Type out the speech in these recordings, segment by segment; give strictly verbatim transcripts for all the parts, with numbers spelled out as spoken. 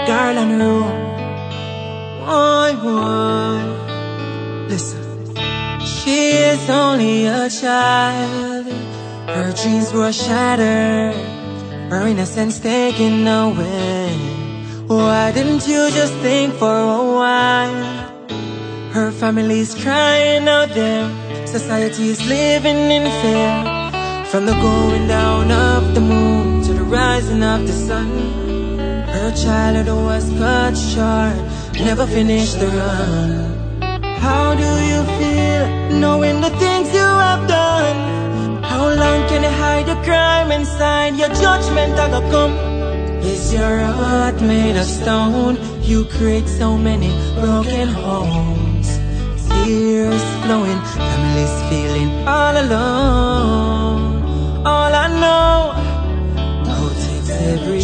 girl on the road. Boy, boy. Listen. She is only a child. Her dreams were shattered, her innocence taken away. Why didn't you just think for a while? Her family's crying out there, society's living in fear. From the going down of the moon to the rising of the sun, her childhood was cut short, never finished the run. How do you feel knowing the things you have done? How long can you hide the crime inside? Your judgment I gonna come. Is your heart made of stone? You create so many broken homes. Tears flowing, families feeling all alone. All I know, who takes every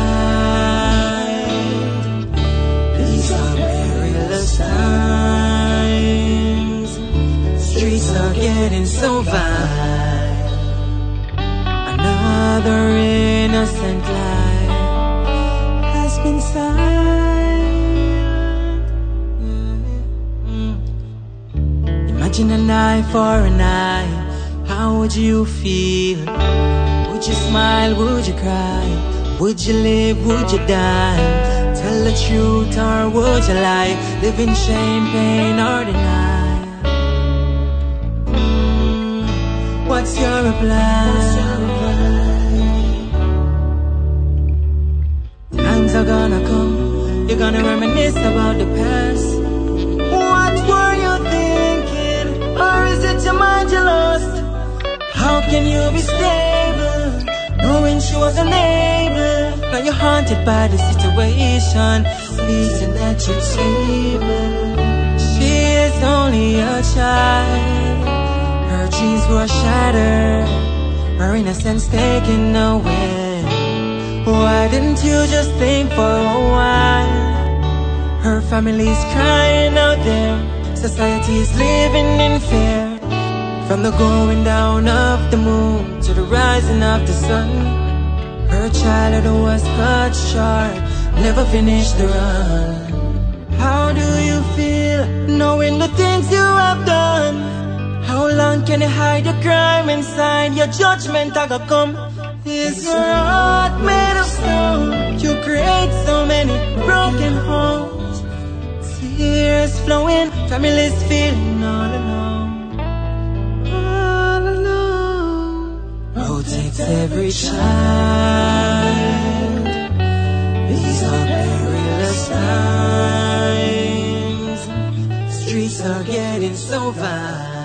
child? These are perilous times. Streets are getting so vile. Another innocent life has been silent. Imagine an eye for an eye. How would you feel? Would you smile? Would you cry? Would you live? Would you die? Tell the truth or would you lie? Live in shame, pain or deny? Mm, what's your reply? Times are gonna come, you're gonna reminisce about the past. What were you thinking? Or is it your mind you lost? How can you be stable, knowing she was unable? Now you're haunted by the situation, beating that you table. She is only a child. Her dreams were shattered, her innocence taken away. Why didn't you just think for a while? Her family's crying out there, society's living in fear. From the going down of the moon to the rising of the sun, her childhood was cut short, never finished the run. How do you feel knowing the things you have done? How long can you hide the crime inside? Your judgment I gonna come. Is your heart made of stone? You create so many broken homes. Tears flowing, families feeling all alone. All alone. Who takes every child? These are perilous times. Streets are getting so vile.